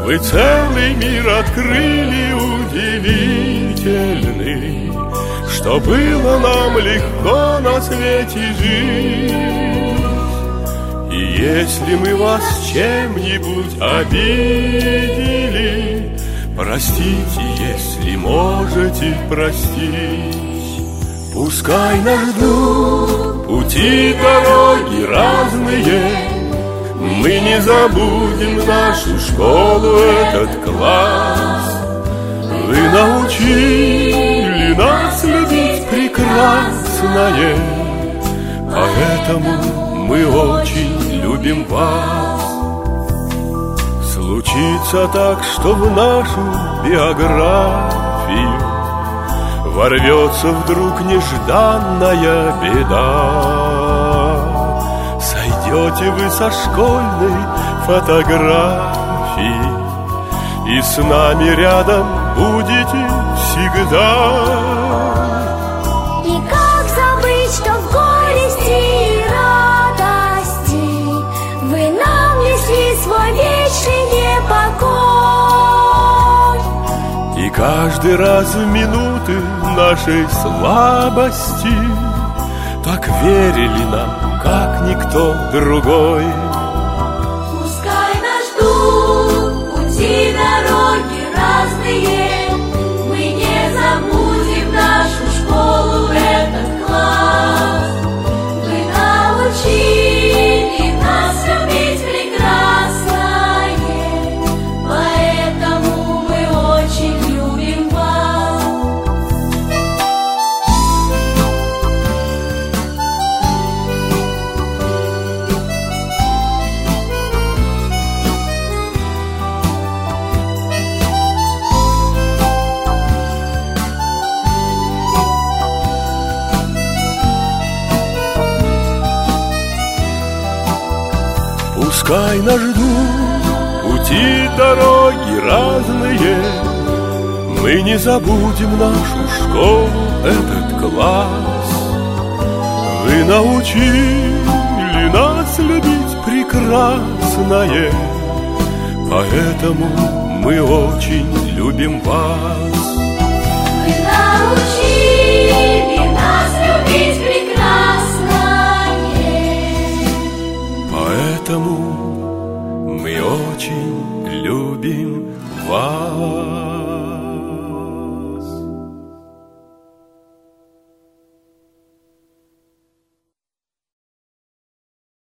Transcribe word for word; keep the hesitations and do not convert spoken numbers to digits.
Вы целый мир открыли удивительный, что было нам легко на свете жить. И если мы вас чем-нибудь обидели, простите, если можете простить. Пускай нас ждут пути, дороги разные, мы не забудем нашу школу, этот класс. Вы научили нас любить прекрасное, поэтому мы очень любим вас. Случится так, что в нашу биографию ворвется вдруг нежданная беда. Сойдете вы со школьной фотографии и с нами рядом будете всегда. И как забыть, что в горести и радости вы нам несли свой вечный непокой. И каждый раз в минуты нашей слабости так верили нам, как никто другой. Пускай нас ждут пути, дороги разные, мы не забудем нашу школу, этот класс. Вы научили нас любить прекрасное, поэтому мы очень любим вас. Пускай нас ждут пути, дороги разные, мы не забудем нашу школу, этот класс. Вы научили нас любить прекрасное, поэтому мы очень любим вас. Вы научили нас любить прекрасное, поэтому мы очень любим вас.